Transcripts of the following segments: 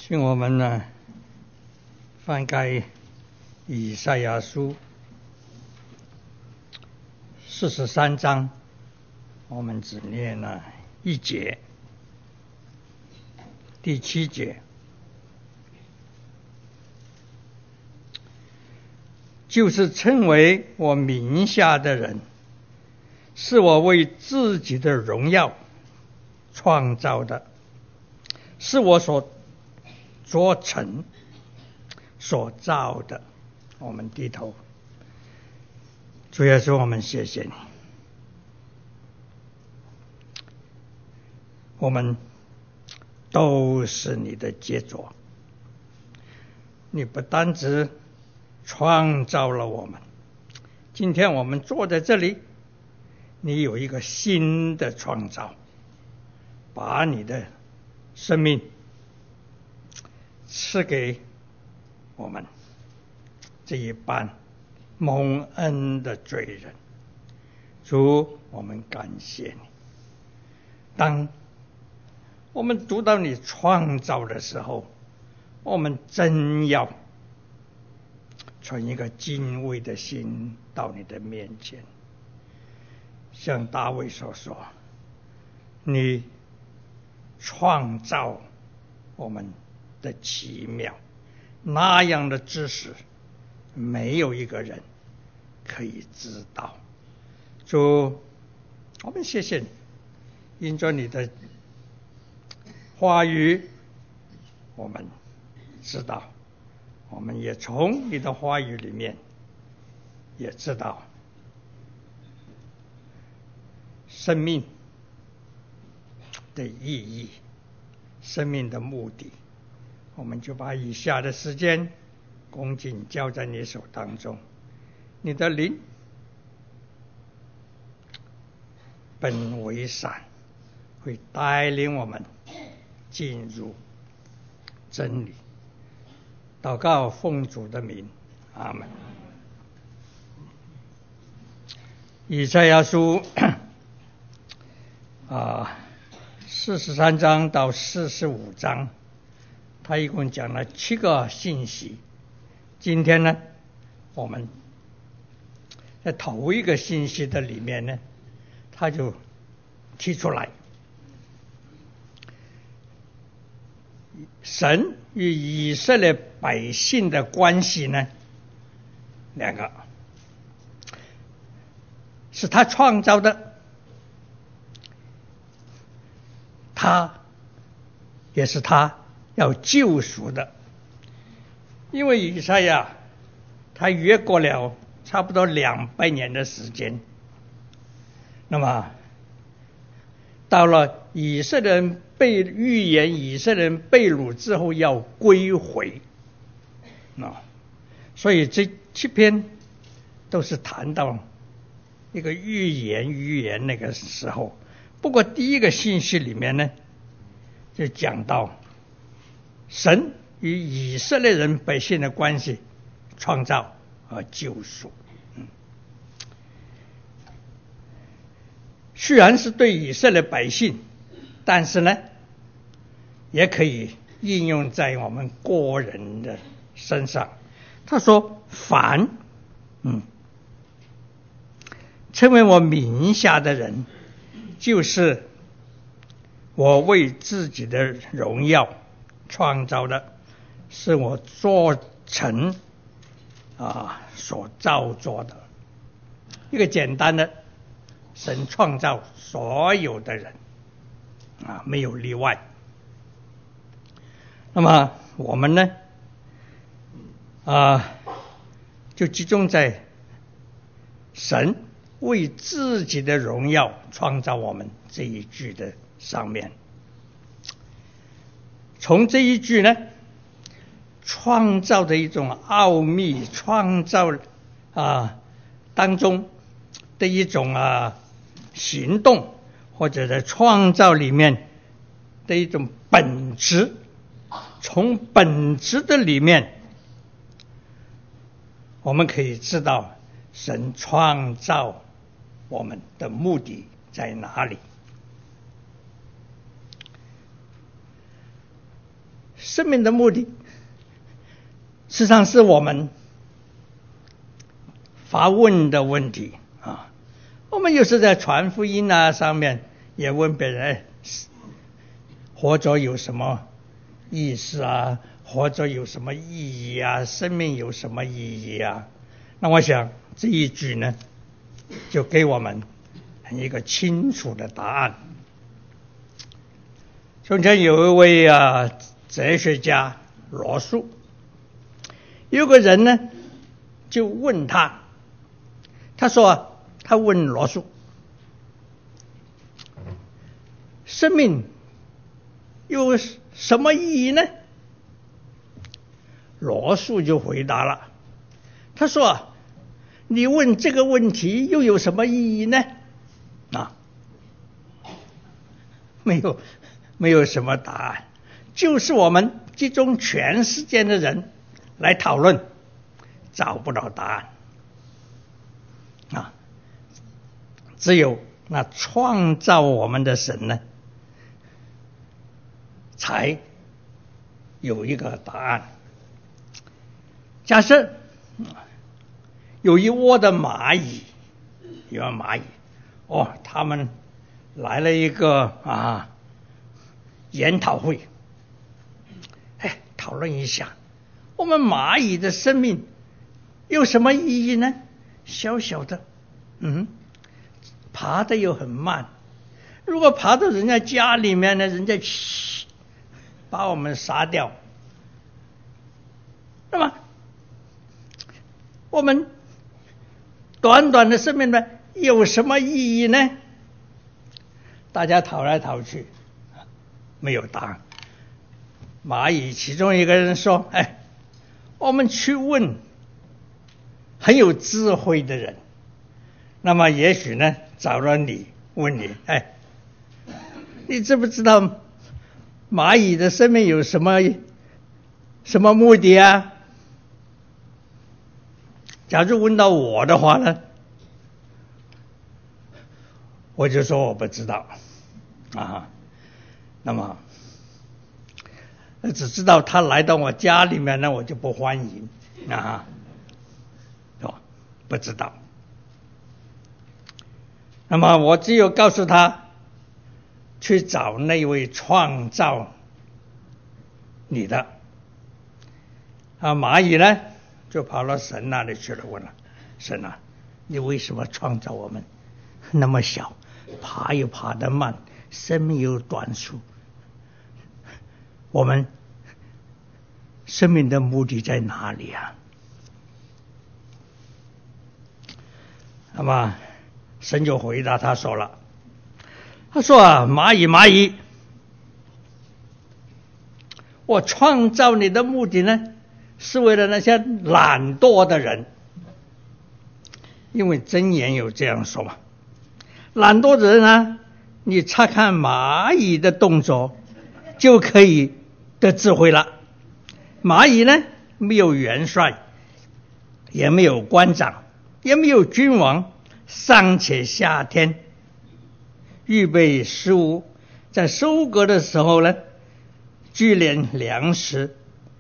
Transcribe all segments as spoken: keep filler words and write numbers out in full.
请我们呢翻开以赛亚书四十三章，我们只念了一节，第七节，就是称为我名下的人，是我为自己的荣耀创造的，是我所做成所造的。我们低头，主耶稣，我们谢谢你，我们都是你的杰作。你不单只创造了我们，今天我们坐在这里，你有一个新的创造，把你的生命赐给我们这一班蒙恩的罪人。主，我们感谢你。当我们读到你创造的时候，我们真要存一个敬畏的心到你的面前，像大卫所说，你创造我们的奇妙，那样的知识没有一个人可以知道。主，我们谢谢你，因着你的话语我们知道，我们也从你的话语里面也知道生命的意义，生命的目的。我们就把以下的时间恭敬交在你手当中，你的灵本为善，会带领我们进入真理。祷告奉主的名，阿们。以赛亚书啊，四十三章到四十五章，他一共讲了七个信息。今天呢，我们在头一个信息的里面呢，他就提出来，神与以色列百姓的关系呢，两个是他创造的，他也是他要救赎的。因为以赛亚他越过了差不多两百年的时间，那么到了以色列人被预言以色列人被掳之后要归回，啊，所以这七篇都是谈到一个预言预言那个时候。不过第一个信息里面呢，就讲到神与以色列人百姓的关系，创造和救赎。嗯，虽然是对以色列百姓，但是呢，也可以应用在我们个人的身上。他说：“凡嗯，称为我名下的人，就是我为自己的荣耀创造的，是我做成啊所造作的。”一个简单的，神创造所有的人啊，没有例外。那么我们呢啊，就集中在神为自己的荣耀创造我们这一句的上面。从这一句呢，创造的一种奥秘，创造啊当中的一种啊行动，或者在创造里面的一种本质，从本质的里面，我们可以知道神创造我们的目的在哪里。 生命的目的，实际上是我们发问的问题啊。我们有时在传福音啊上面也问别人，活着有什么意思啊？活着有什么意义啊？生命有什么意义啊？那我想这一句呢，就给我们一个清楚的答案。从前有一位啊哲学家罗素，有个人呢就问他，他说他问罗素，生命有什么意义呢？罗素就回答了，他说你问这个问题又有什么意义呢？啊，没有没有什么答案，就是我们集中全世界的人来讨论，找不到答案啊。只有那创造我们的神呢，才有一个答案。假设有一窝的蚂蚁，有蚂蚁，哦，他们来了一个啊研讨会，哎，讨论一下，我们蚂蚁的生命有什么意义呢？小小的，嗯，爬得又很慢，如果爬到人家家里面呢，人家把我们杀掉，那么我们短短的生命呢，有什么意义呢？大家讨来讨去，没有答案。蚂蚁其中一个人说：“哎，我们去问很有智慧的人，那么也许呢，找了你问你，哎，你知不知道蚂蚁的生命有什么什么目的啊？”假如问到我的话呢，我就说我不知道啊。那么只知道他来到我家里面呢，我就不欢迎啊，是吧？不知道。那么我只有告诉他去找那位创造你的啊。蚂蚁呢就跑到神那里去了，问了神啊，你为什么创造我们那么小，爬又爬得慢，生命又短促，我们生命的目的在哪里啊？那么神就回答他说了，他说啊，蚂蚁蚂蚁，我创造你的目的呢，是为了那些懒惰的人，因为箴言有这样说嘛，懒惰的人啊，你查看蚂蚁的动作就可以得智慧了。蚂蚁呢，没有元帅，也没有官长，也没有君王，尚且夏天预备食物，在收割的时候呢，聚敛粮食。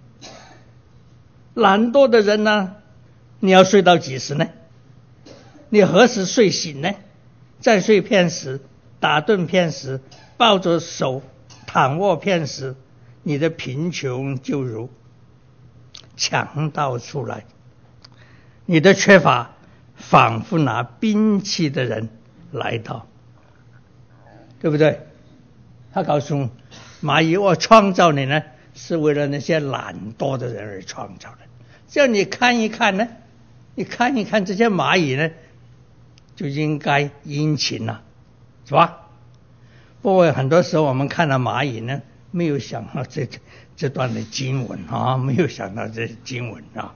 懒惰的人呢，你要睡到几时呢？你何时睡醒呢？再睡片时，打盹片时，抱着手躺卧片时，你的贫穷就如强盗出来，你的缺乏仿佛拿兵器的人来到，对不对？他告诉蚂蚁，我创造你呢，是为了那些懒惰的人而创造的。这样你看一看呢，你看一看这些蚂蚁呢，就应该殷勤了，是吧？不过很多时候我们看到蚂蚁呢，没有想到这这段的经文啊，没有想到这经文啊。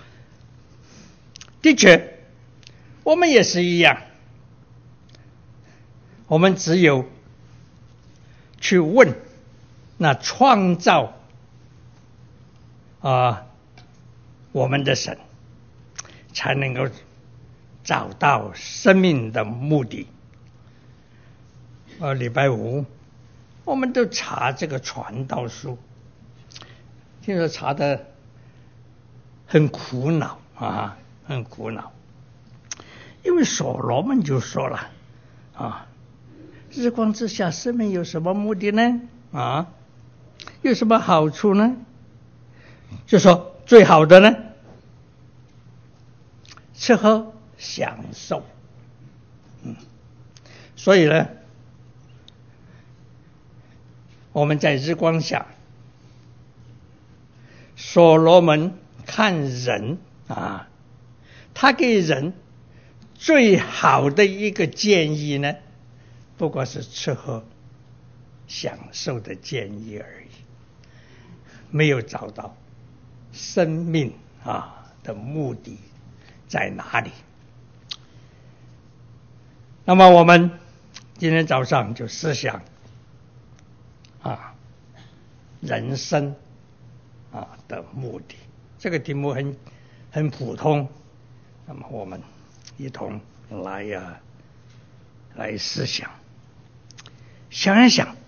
的确，我们也是一样，我们只有去问那创造啊我们的神，才能够找到生命的目的。呃，礼拜五我们都查这个传道书， 听说查得很苦恼啊，很苦恼，因为所罗门就说了啊，日光之下生命有什么目的呢？啊，有什么好处呢？就说最好的呢，吃喝享受。嗯，所以呢，我们在日光下，所罗门看人啊，他给人最好的一个建议呢，不过是吃喝享受的建议而已，没有找到生命啊的目的在哪里。那么我们今天早上就思想啊人生啊的目的，这个题目很很普通，那么我们一同来呀、啊、来思想，想一想，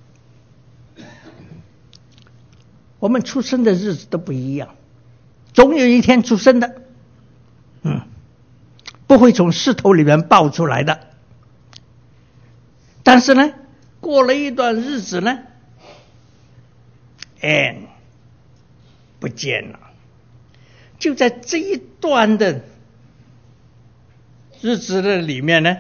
我们出生的日子都不一样，总有一天出生的，嗯，不会从石头里面爆出来的。但是呢，过了一段日子呢，哎，不见了。就在这一段的日子的里面呢，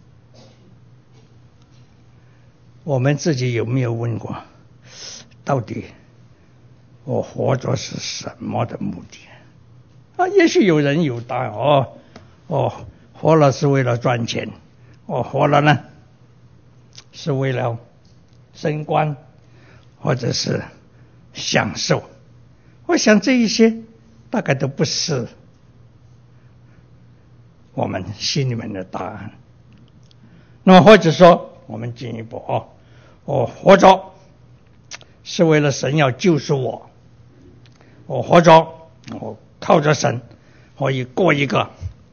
我们自己有没有问过，到底我活着是什么的目的啊？也许有人有答案，哦，哦，活了是为了赚钱，我活了呢是为了升官，或者是享受。我想这一些大概都不是我们心里面的答案。那么或者说我们进一步哦，我活着是为了神要救赎我，我活着我靠着神可以过一个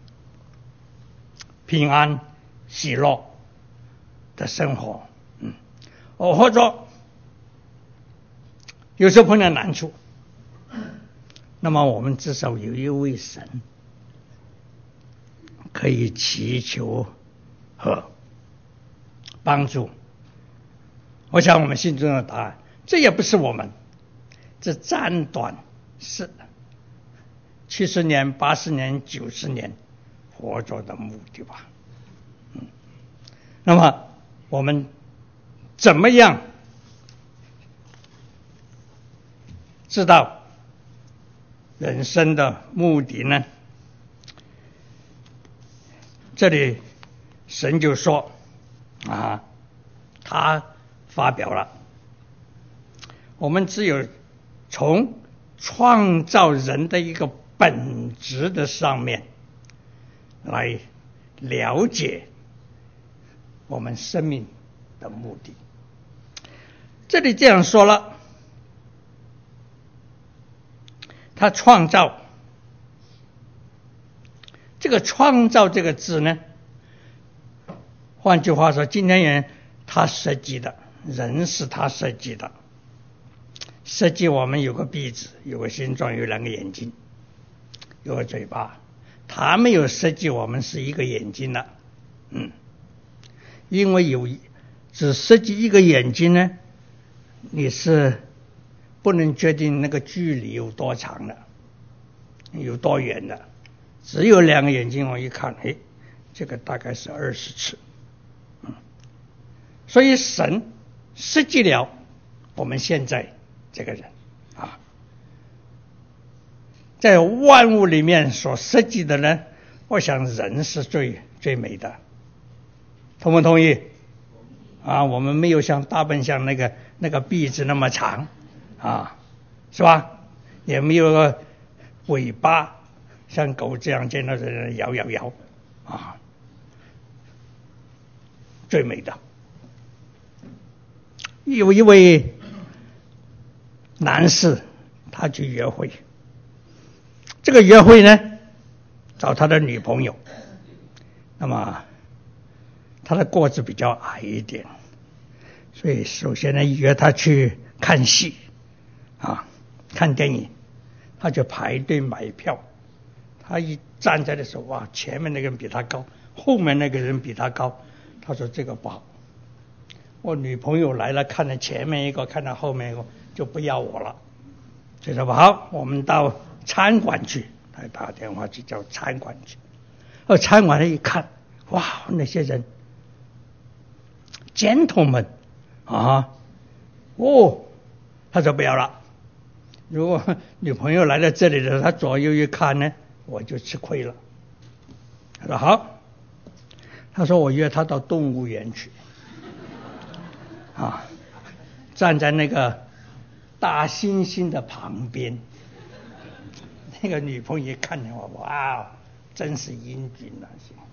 平安喜乐的生活。嗯，我活着有时候碰到难处，那么我们至少有一位神可以祈求和帮助。我想我们心中的答案，这也不是我们这暂短是七十年、八十年、九十年活着的目的吧。嗯，那么我们怎么样知道人生的目的呢？这里神就说啊，他发表了，我们只有从创造人的一个本质的上面来了解我们生命的目的。这里这样说了，他创造，这个创造这个字呢，换句话说，今天人他设计的，人是他设计的，设计我们有个鼻子，有个心脏，有两个眼睛，有个嘴巴，他没有设计我们是一个眼睛的。嗯，因为有只设计一个眼睛呢，你是不能决定那个距离有多长的，有多远的。只有两个眼睛，我一看，哎，这个大概是二十尺。嗯，所以神设计了我们现在这个人啊，在万物里面所设计的呢，我想人是最最美的，同不同意？啊，我们没有像大笨象那个那个鼻子那么长啊，是吧？也没有个尾巴像狗这样见到的人摇摇摇啊，最美的。有一位男士，他去约会，这个约会呢，找他的女朋友，那么他的个子比较矮一点，所以首先呢约他去看戏啊。 看电影，他就排队买票。他一站在的时候，哇，前面那个人比他高，后面那个人比他高。他说这个不好。我女朋友来了，看了前面一个，看到后面一个，就不要我了。就说好，我们到餐馆去。他打电话去叫餐馆去。而餐馆一看，哇，那些人 gentlemen 啊，哦，他说不要了。如果女朋友来到这里的时候，他左右一看呢，我就吃亏了。他说好，他说我约他到动物园去，啊，站在那个大猩猩的旁边。那个女朋友一看见我，哇，真是英俊啊！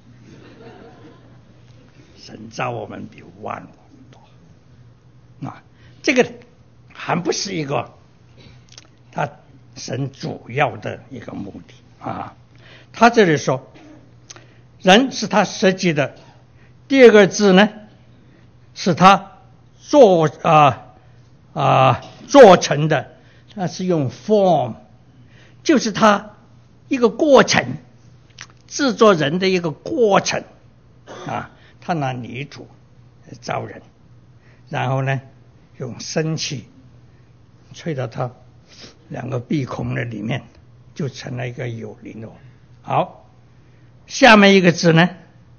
神造我们比万物多啊，这个还不是一个他神主要的一个目的啊。他这里说，人是他设计的，第二个字呢，是他做啊啊做成的，他是用 form， 就是他一个过程，制作人的一个过程啊。他拿泥土造人，然后呢，用生气吹到他两个鼻孔的里面，就成了一个有灵的。好，下面一个字呢，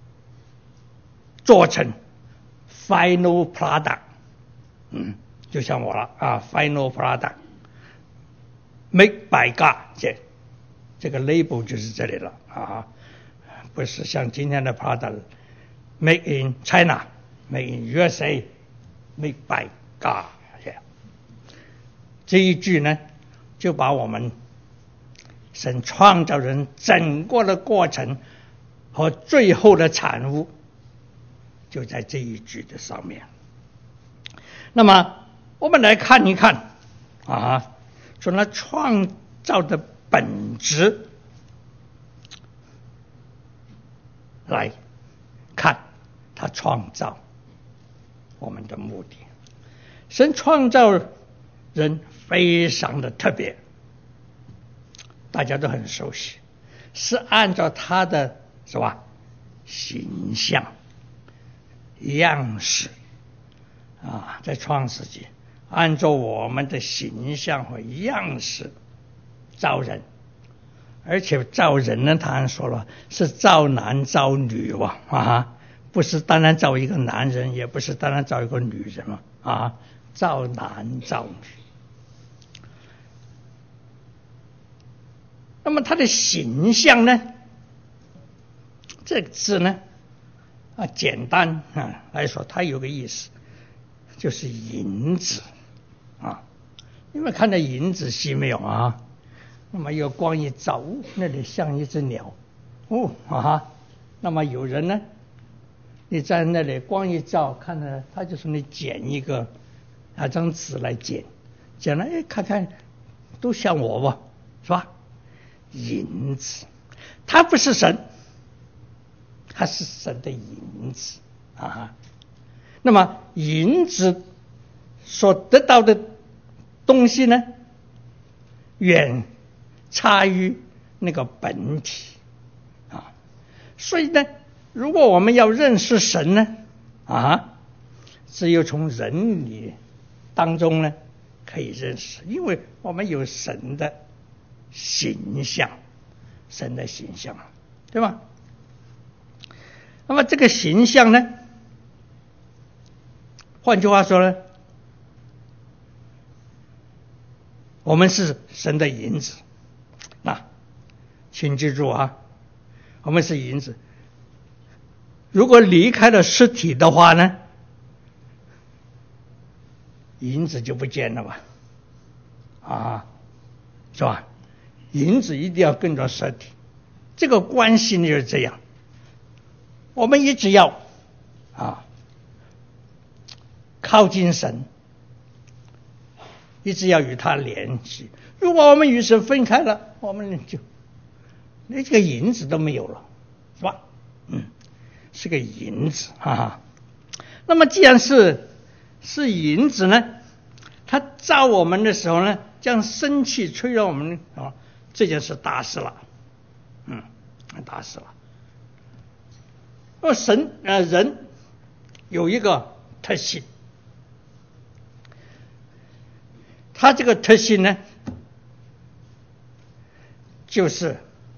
做成 final product， 嗯，就像我了啊 ，final product make by God， 这这个 label 就是这里了啊，不是像今天的 product。Made in China, made in U S A, made by God。这一句呢，就把我们神创造人整个的过程和最后的产物，就在这一句的上面。那么，我们来看一看啊，从他创造的本质来看他创造我们的目的。神创造人非常的特别，大家都很熟悉，是按照他的是吧形象样式啊，在创世纪按照我们的形象和样式造人。而且造人呢，他还说了是造男造女哇啊，不是单单造一个男人，也不是单单造一个女人嘛啊，造男造女。那么他的形象呢，这个字呢啊，简单啊来说，它有个意思，就是银子啊。你们看到银子戏没有啊？那么有光一照，那里像一只鸟，哦啊，那么有人呢，你在那里光一照，看到他就说你剪一个那张纸来剪，剪了哎看看都像我吧，是吧？银子，他不是神，他是神的银子啊。那么银子所得到的东西呢，远差于那个本体啊，所以呢，如果我们要认识神呢，啊，只有从人里当中呢可以认识，因为我们有神的形象，神的形象，对吧？那么这个形象呢，换句话说呢，我们是神的银子。那请记住啊，我们是银子。如果离开了实体的话呢，银子就不见了吧？啊，是吧？银子一定要跟着实体，这个关系呢就是这样。我们一直要啊靠近神，一直要与他联系。如果我们与神分开了，我们就连这个银子都没有了，是吧？嗯，是个银子啊。那么既然是是银子呢，他造我们的时候呢， 将生气吹让我们啊，这件事大事了，嗯，大事了。那么神呃人有一个特性，他这个特性呢，就是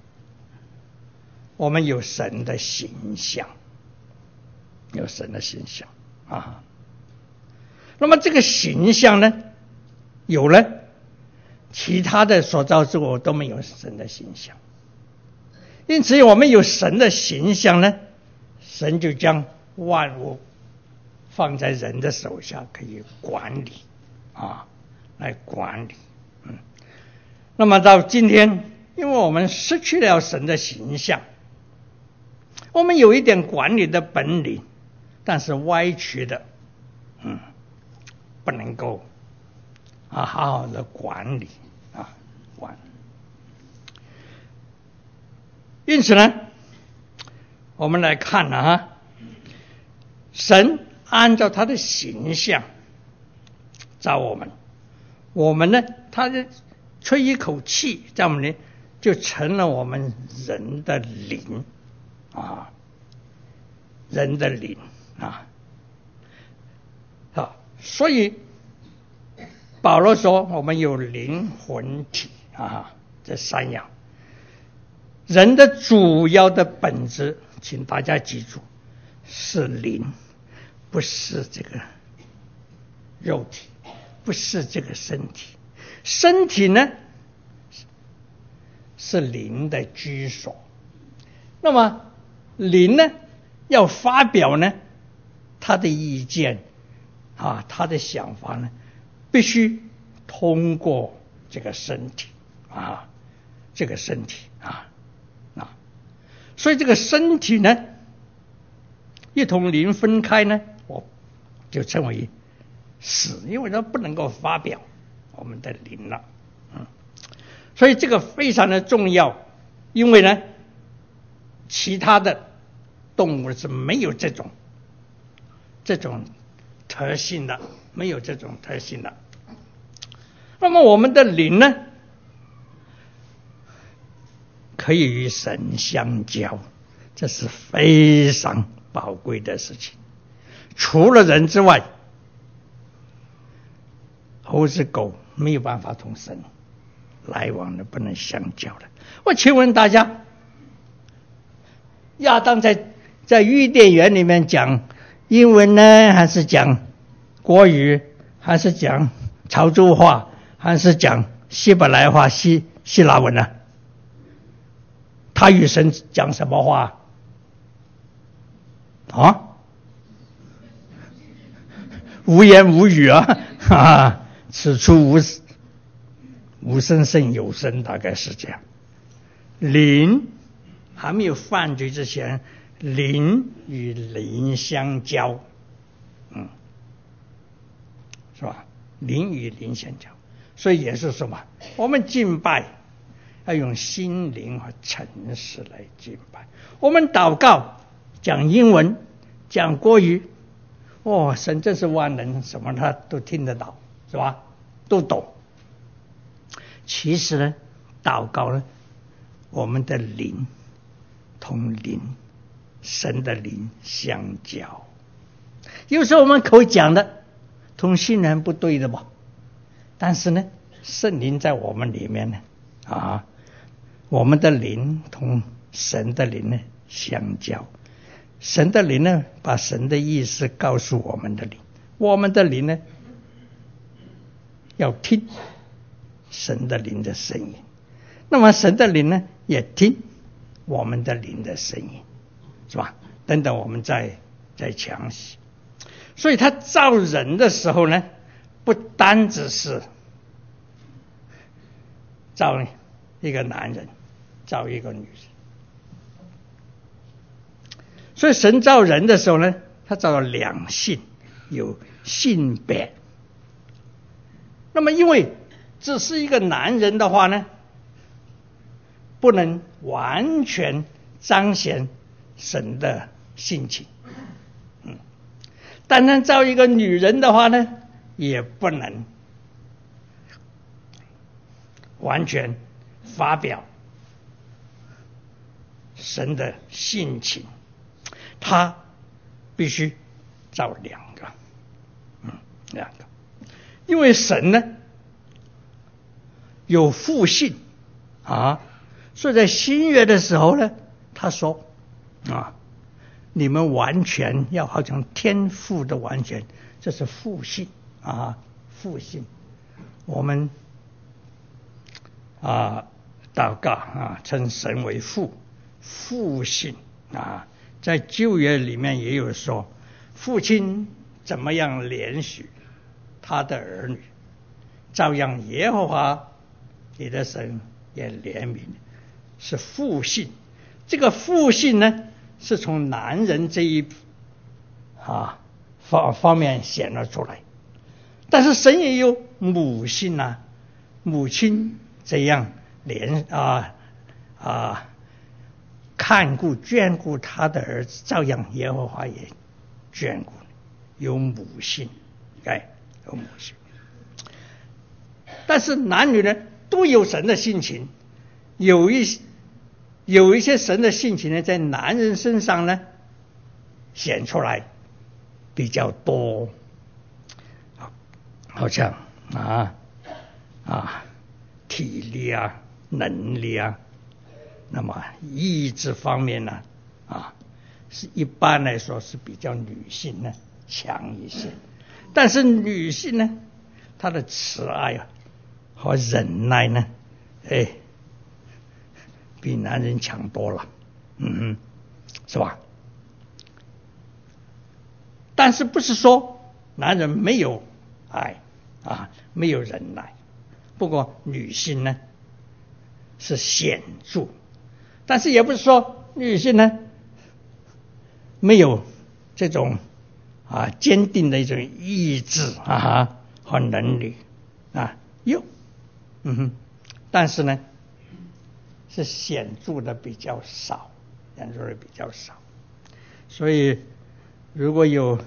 我们有神的形象，有神的形象啊。那么这个形象呢，有了，其他的所造之物都没有神的形象。因此我们有神的形象呢，神就将万物放在人的手下，可以管理啊，来管理。嗯，那么到今天，因为我们失去了神的形象，我们有一点管理的本领，但是歪曲的，嗯，不能够啊好好的管理啊管。因此呢，我们来看啊，神按照他的形象造我们，我们呢，他的吹一口气在我们里，就成了我们人的灵啊，人的灵啊啊，所以保罗说我们有灵魂体啊，这三样。人的主要的本质，请大家记住，是灵，不是这个肉体，不是这个身体。身体呢，是灵的居所。那么灵呢，要发表呢，他的意见啊，他的想法呢，必须通过这个身体啊，这个身体啊。所以这个身体呢，一同灵分开呢，我就称为死，因为它不能够发表我们的灵了。嗯，所以这个非常的重要，因为呢，其他的动物是没有这种这种特性的，没有这种特性的。那么我们的灵呢，可以与神相交，这是非常宝贵的事情。除了人之外，猴子狗没有办法同神来往的，不能相交的。我请问大家，亚当在在伊甸园里面讲英文呢，还是讲国语，还是讲潮州话，还是讲希伯来话、希希腊文呢？他与神讲什么话啊？无言无语啊！啊，此处无无声胜有声，大概是这样。灵还没有犯罪之前，灵与灵相交，嗯，是吧？灵与灵相交，所以也是什么？我们敬拜要用心灵和诚实来敬拜。我们祷告讲英文，讲国语，哦，神真是万能，什么他都听得到，是吧？都懂。其实呢，祷告呢，我们的灵同灵，神的灵相交。有时候我们口讲的同心人不对的吧，但是呢，圣灵在我们里面呢，啊，我们的灵同神的灵呢相交，神的灵呢把神的意思告诉我们的灵，我们的灵呢要听神的灵的声音，那么神的灵呢也听我们的灵的声音，是吧？等等，我们再再详细。所以他造人的时候呢，不单只是造一个男人，造一个女人。所以神造人的时候呢，他造了两性，有性别。那么因为只是一个男人的话呢，不能完全彰显神的性情，嗯，单单造一个女人的话呢，也不能完全发表神的性情，他必须造两个，嗯，两个，因为神呢有父性啊，所以在新约的时候呢，他说啊，你们完全要好像天父的完全，这是父性啊，父性。我们啊祷告啊，称神为父，父性啊，在旧约里面也有说，父亲怎么样怜恤他的儿女，照样耶和华你的神也怜悯，是父性。这个父性呢，是从男人这一啊方方面显了出来，但是神也有母性啊，母亲这样怜啊啊看顾眷顾他的儿子，照样耶和华也眷顾，有母性，哎，有母性。但是男女呢都有神的性情，有一有一些神的性情呢，在男人身上呢显出来比较多，好像啊啊体力啊、能力啊，那么意志方面呢啊，是一般来说是比较女性呢强一些，但是女性呢，她的慈爱啊和忍耐呢，哎，比男人强多了，嗯哼，是吧？但是不是说男人没有爱啊，没有忍耐？不过女性呢是显著，但是也不是说女性呢没有这种啊坚定的一种意志啊和能力啊，有，嗯哼，但是呢是显著的比较少，显著的比较少。所以如果有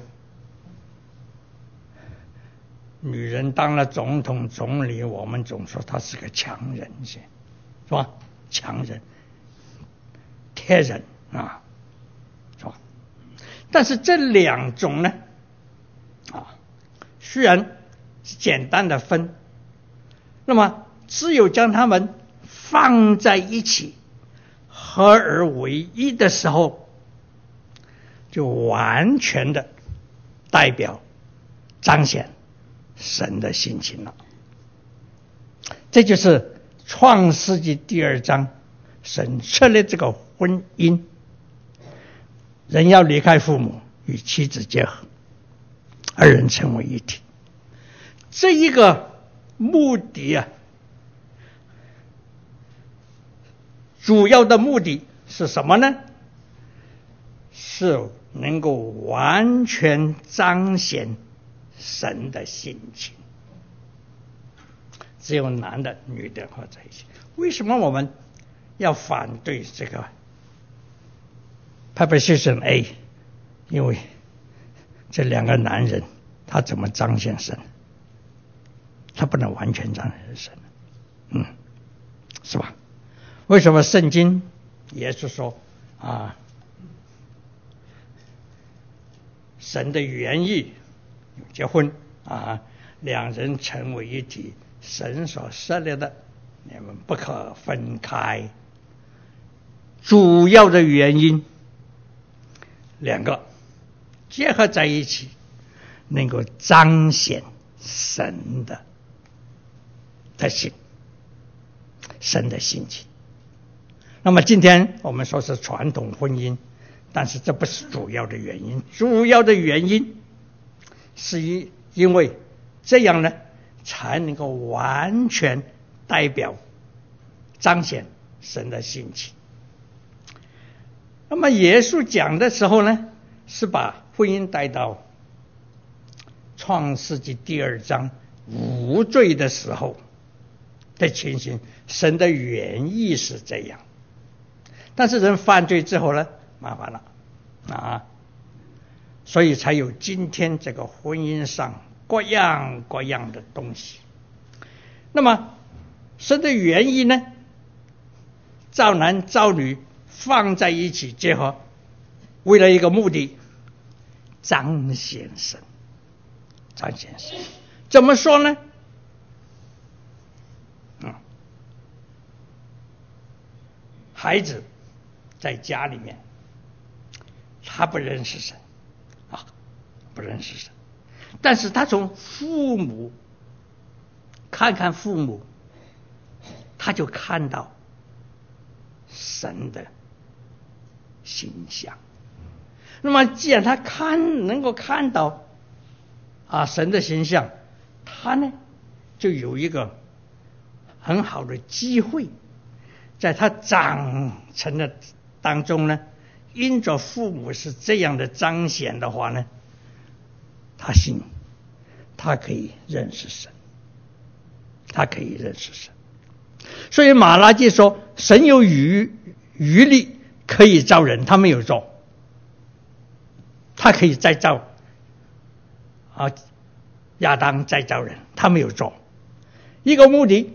女人当了总统总理，我们总说她是个强人些，是吧？强人铁人啊，是吧？但是这两种呢啊，虽然简单的分，那么只有将它们放在一起合而为一的时候，就完全的代表彰显神的性情了。这就是创世纪第二章神设立这个婚姻，人要离开父母与妻子结合，二人成为一体。这一个目的啊，主要的目的是什么呢？是能够完全彰显神的性情。只有男的女的合在一起。为什么我们要反对这个 preposition A？ 因为这两个男人他怎么彰显神？他不能完全彰显神，嗯，是吧？为什么圣经也是说啊，神的原意结婚啊，两人成为一体，神所设立的，你们不可分开。主要的原因，两个结合在一起，能够彰显神的特性，神的性情。那么今天我们说是传统婚姻，但是这不是主要的原因，主要的原因是因为这样呢，才能够完全代表彰显神的性情。那么耶稣讲的时候呢，是把婚姻带到创世纪第二章无罪的时候的情形，神的原意是这样。但是人犯罪之后呢，麻烦了啊，所以才有今天这个婚姻上各样各样的东西。那么神的原意呢，造男造女放在一起结合，为了一个目的，彰显神。彰显神怎么说呢？嗯，孩子在家里面，他不认识神啊，不认识神，但是他从父母看看父母，他就看到神的形象。那么既然他看能够看到啊神的形象，他呢就有一个很好的机会，在他长成的当中呢，因着父母是这样的彰显的话呢，他信，他可以认识神，他可以认识神。所以马拉基说，神有余余力可以造人，他没有做，他可以再造啊亚当再造人，他没有做。一个目的，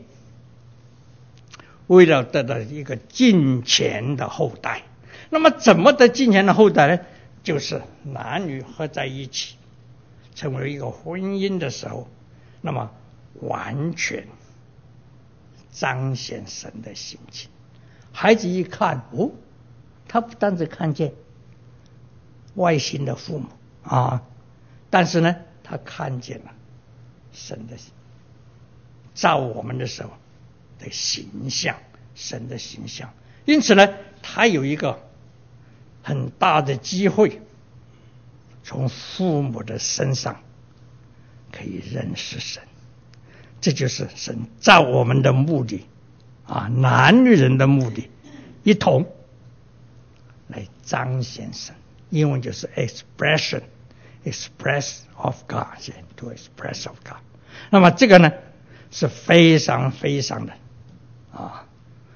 为了得到一个敬虔的后代。那么怎么得敬虔的后代呢？就是男女合在一起，成为一个婚姻的时候，那么完全彰显神的心情。孩子一看，哦，他不单只看见外形的父母啊，但是呢，他看见了神的造我们的时候的形象，神的形象。因此呢，他有一个很大的机会，从父母的身上可以认识神。这就是神造我们的目的啊，男女人的目的，一同来彰显神。英文就是 expression express of God to express of God。 那么这个呢是非常非常的啊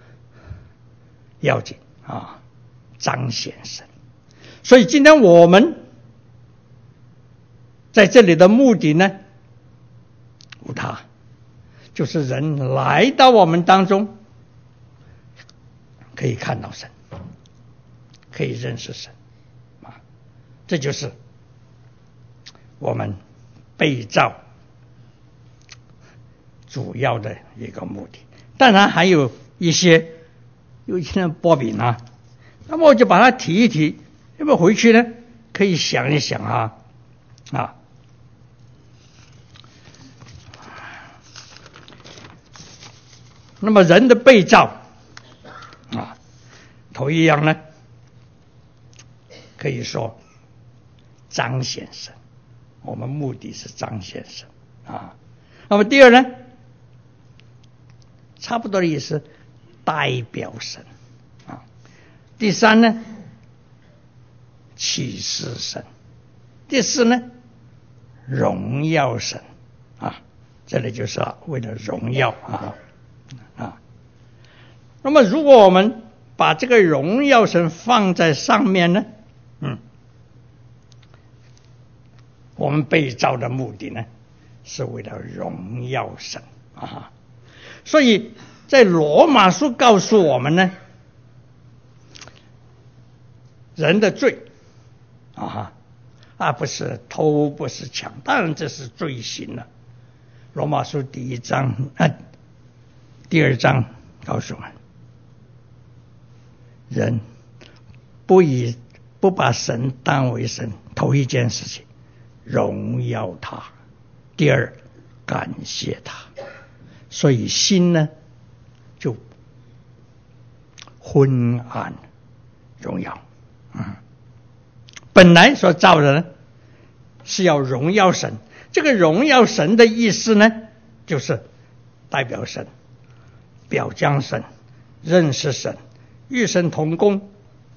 要紧啊，彰显神。所以今天我们在这里的目的呢，无他，就是人来到我们当中，可以看到神，可以认识神啊，这就是我们被造主要的一个目的。当然还有一些有一些波比呢，那么我就把它提一提，要不回去呢可以想一想啊啊。那么人的被造啊，头一样呢，可以说彰显神，我们目的是彰显神啊。那么第二呢，差不多的意思，代表神啊。第三呢，启示神。第四呢，荣耀神啊，这里就是为了荣耀啊啊。那么如果我们把这个荣耀神放在上面呢，嗯，我们被造的目的呢，是为了荣耀神啊。所以在罗马书告诉我们呢，人的罪啊，啊不是偷，不是抢，当然这是罪行了。罗马书第一章啊，第二章告诉我们，人不以不把神当为神，头一件事情荣耀他，第二感谢他，所以心呢就昏暗荣耀。嗯，本来所造的呢是要荣耀神，这个荣耀神的意思呢，就是代表神，表彰神，认识神，与神同工，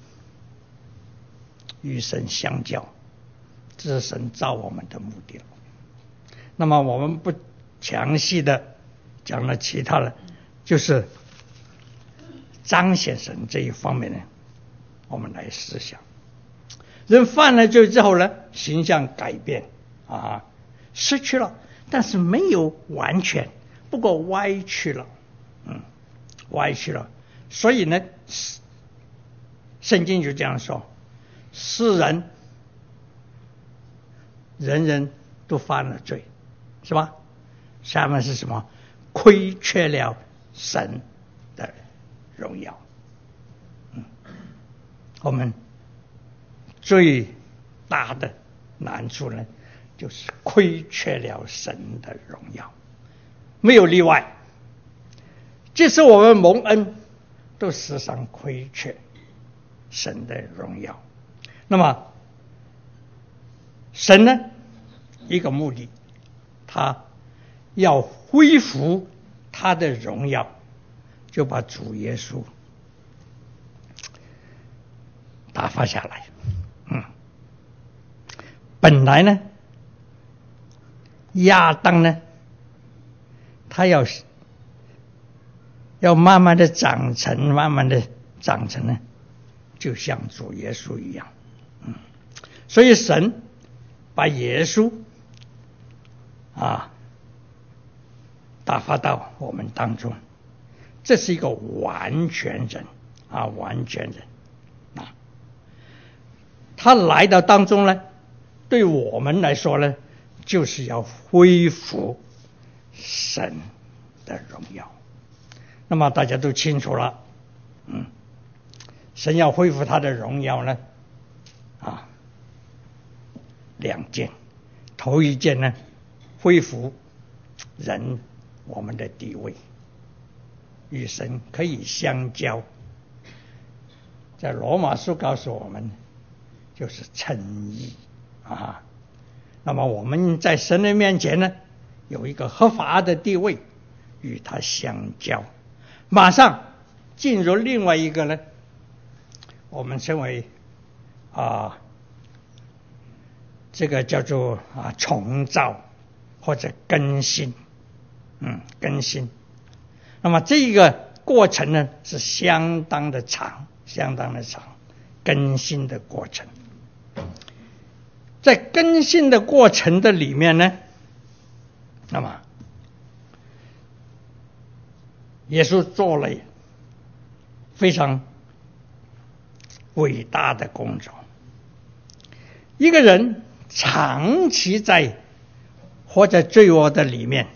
与神相交，这是神造我们的目的了。那么我们不详细的讲了其他的，就是彰显神这一方面呢，我们来思想。人犯了罪之后呢，形象改变啊，失去了，但是没有完全，不过歪曲了。嗯， 歪曲了。所以呢，圣经就这样说：世人人人都犯了罪，是吧？下面是什么？亏缺了神的荣耀。嗯，我们最大的难处呢，就是亏缺了神的荣耀，没有例外。即使我们蒙恩，都时常亏缺神的荣耀。那么神呢，一个目的，他要恢复他的荣耀，就把主耶稣打发下来。嗯，本来呢，亚当呢，他要要慢慢的长成，慢慢的长成呢，就像主耶稣一样。嗯，所以神把耶稣啊打发到我们当中，这是一个完全人啊，完全人啊。他来到当中呢，对我们来说呢，就是要恢复神的荣耀。那么大家都清楚了，嗯，神要恢复他的荣耀呢，啊，两件。头一件呢，恢复人我们的地位，与神可以相交。在罗马书告诉我们，就是称义啊。那么我们在神的面前呢，有一个合法的地位，与他相交。马上进入另外一个呢，我们称为啊，这个叫做啊重造或者更新，嗯，更新。那么这个过程呢，是相当的长，相当的长，更新的过程。在更新的过程的里面呢，那么耶稣做了非常伟大的工作。一个人长期在活在罪恶的里面，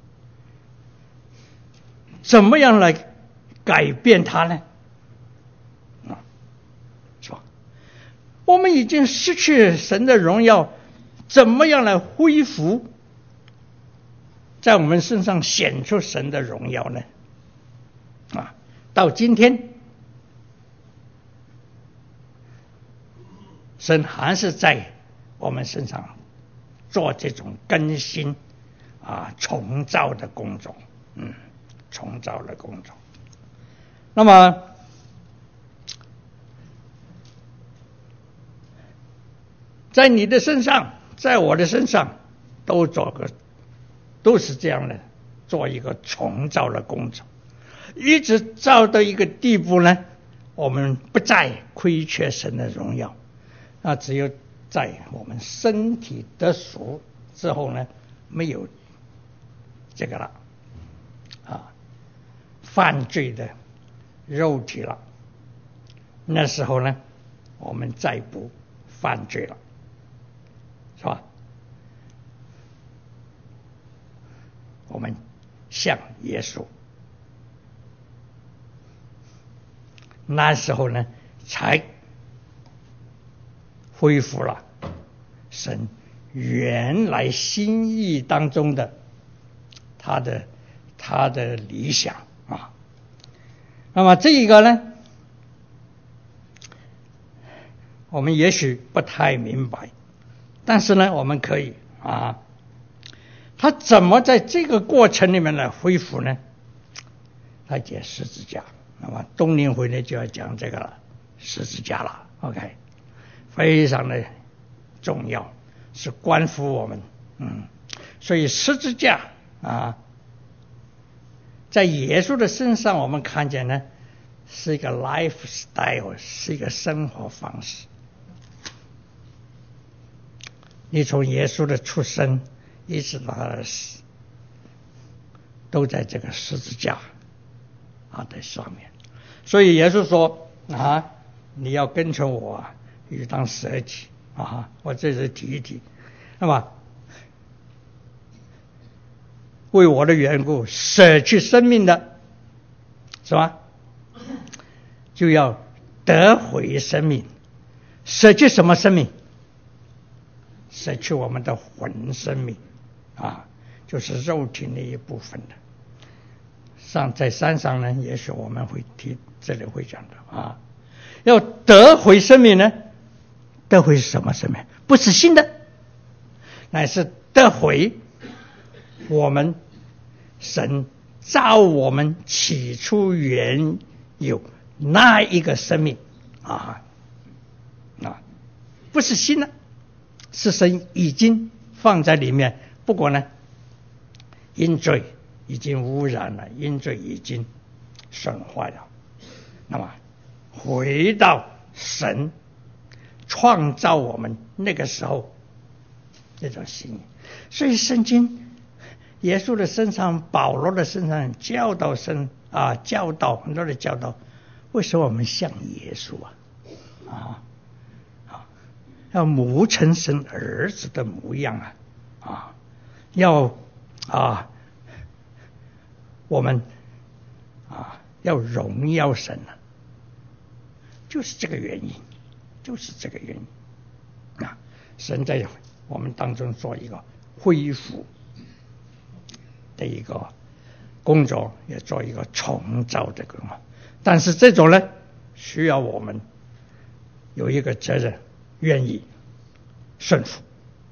怎么样来改变他呢？啊，是吧？我们已经失去神的荣耀，怎么样来恢复，在我们身上显出神的荣耀呢？啊，到今天，神还是在我们身上做这种更新啊、重造的工作，嗯，重造的工作。那么，在你的身上，在我的身上，都做个，都是这样的，做一个重造的工作。一直造到一个地步呢，我们不再亏缺神的荣耀，那只有在我们身体得赎之后呢，没有这个了啊，犯罪的肉体了。那时候呢，我们再不犯罪了，是吧？我们像耶稣。那时候呢，才恢复了神原来心意当中的他的他的理想啊。那么这一个呢，我们也许不太明白，但是呢，我们可以啊，他怎么在这个过程里面来恢复呢？他解十字架。那么冬令会呢就要讲这个了，十字架了 ，OK， 非常的重要，是关乎我们，嗯，所以十字架啊，在耶稣的身上我们看见呢，是一个 lifestyle， 是一个生活方式。你从耶稣的出生一直到他的死，都在这个十字架啊的上面。所以耶稣说啊，你要跟从我啊，应当舍己啊，我这是提一提。那么为我的缘故舍去生命的，是吧？就要得回生命。舍去什么生命？舍去我们的魂生命啊，就是肉体那一部分的。上在山上呢，也许我们会提，这里会讲的啊。要得回生命呢，得回什么生命？不是新的，乃是得回我们神造我们起初原有那一个生命啊啊，不是新的，是神已经放在里面。不过呢，因罪已经污染了，因罪已经损坏了。那么回到神创造我们那个时候那种心意，所以圣经耶稣的身上，保罗的身上教导神啊，教导很多的教导。为什么我们像耶稣啊？啊啊，要磨成神儿子的模样啊啊，要啊，我们啊要荣耀神啊，就是这个原因，就是这个原因啊。神在我们当中做一个恢复的一个工作，也做一个重造的工作。但是这种呢，需要我们有一个责任，愿意顺服。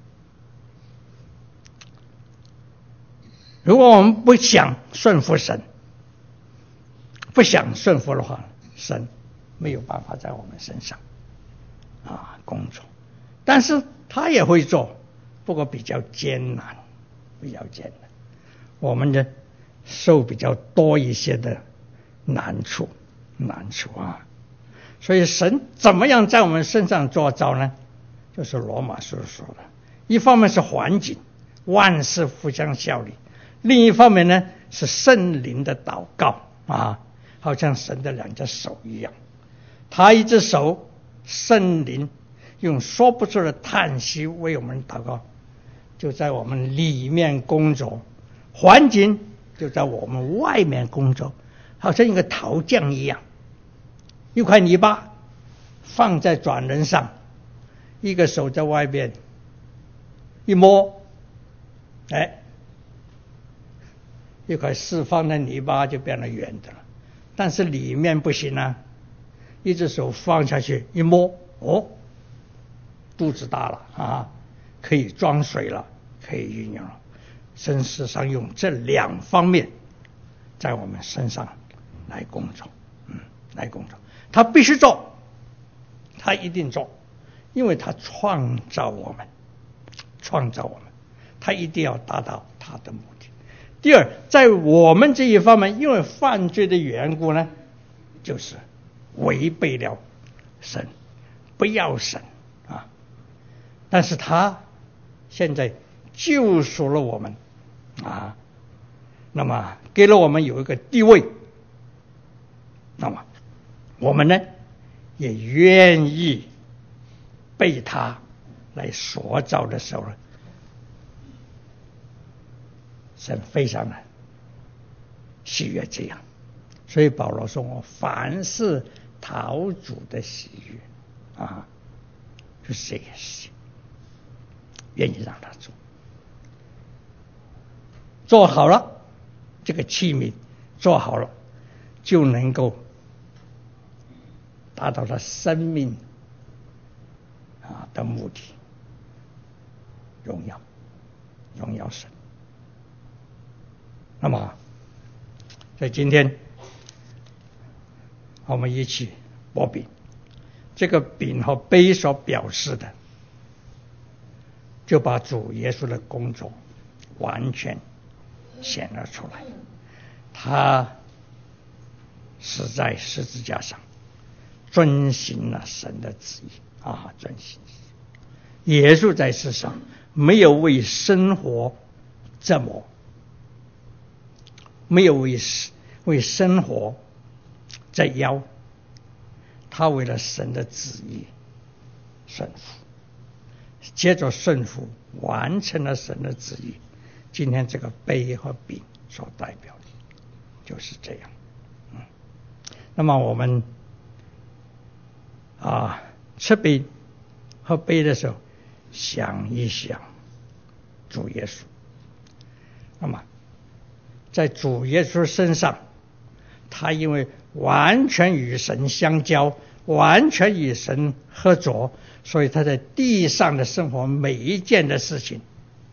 如果我们不想顺服神，不想顺服的话，神没有办法在我们身上啊工作。但是他也会做，不过比较艰难，比较艰难。我们呢，受比较多一些的难处，难处啊。所以神怎么样在我们身上做造呢？就是罗马书说的，一方面是环境，万事互相效力；另一方面呢，是圣灵的祷告啊，好像神的两只手一样，他一只手，圣灵用说不出的叹息为我们祷告，就在我们里面工作，环境就在我们外面工作，好像一个陶匠一样，一块泥巴放在转轮上，一个手在外边一摸，哎，一块四方的泥巴就变得圆的了。但是里面不行啊，一只手放下去一摸，哦，肚子大了啊，可以装水了，可以运用了。神事实上用这两方面在我们身上来工作，嗯，来工作。他必须做，他一定做，因为他创造我们，创造我们，他一定要达到他的目的。第二，在我们这一方面，因为犯罪的缘故呢，就是违背了神，不要神啊。但是他现在救赎了我们啊，那么给了我们有一个地位，那么我们呢也愿意被他来塑造的时候呢，神非常的喜悦这样。所以保罗说，我凡是讨主的喜悦啊，就是这个事情，愿意让他做，做好了，这个器皿做好了，就能够达到他生命啊的目的，荣耀荣耀神。那么在今天我们一起擘饼，这个饼和杯所表示的，就把主耶稣的工作完全显了出来。他死在十字架上，遵行了神的旨意啊，遵行。耶稣在世上没有为生活折磨，没有为为生活这腰，他为了神的旨意顺服，接着顺服完成了神的旨意。今天这个杯和饼所代表的就是这样。嗯，那么我们啊吃饼喝杯的时候，想一想主耶稣。那么在主耶稣身上，他因为完全与神相交，完全与神合作，所以他在地上的生活每一件的事情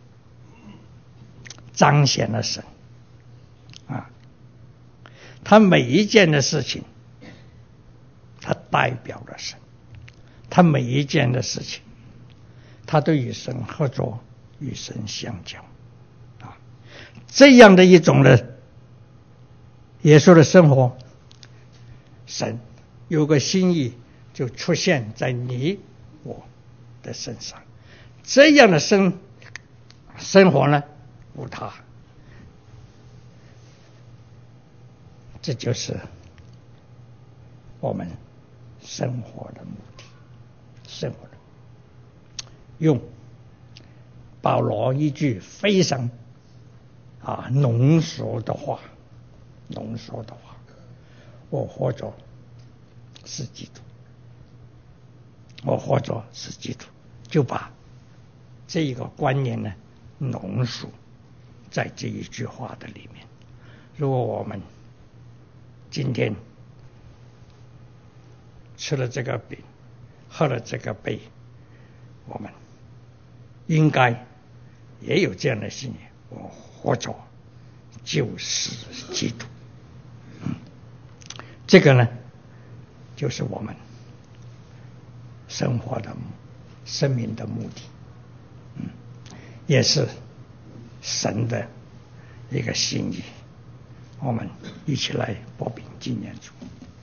彰显了神啊，他每一件的事情他代表了神，他每一件的事情他都与神合作，与神相交啊，这样的一种的耶稣的生活，神有个心意就出现在你我的身上。这样的生生活呢，无他，这就是我们生活的目的。生活的用保罗一句非常啊浓缩的话，浓缩的话，我活着是基督，我活着是基督，就把这一个观念呢浓缩在这一句话的里面。如果我们今天吃了这个饼，喝了这个杯，我们应该也有这样的信念，我活着就是基督。嗯，这个呢就是我们生活的生命的目的，嗯，也是神的一个心意。我们一起来擘饼纪念主。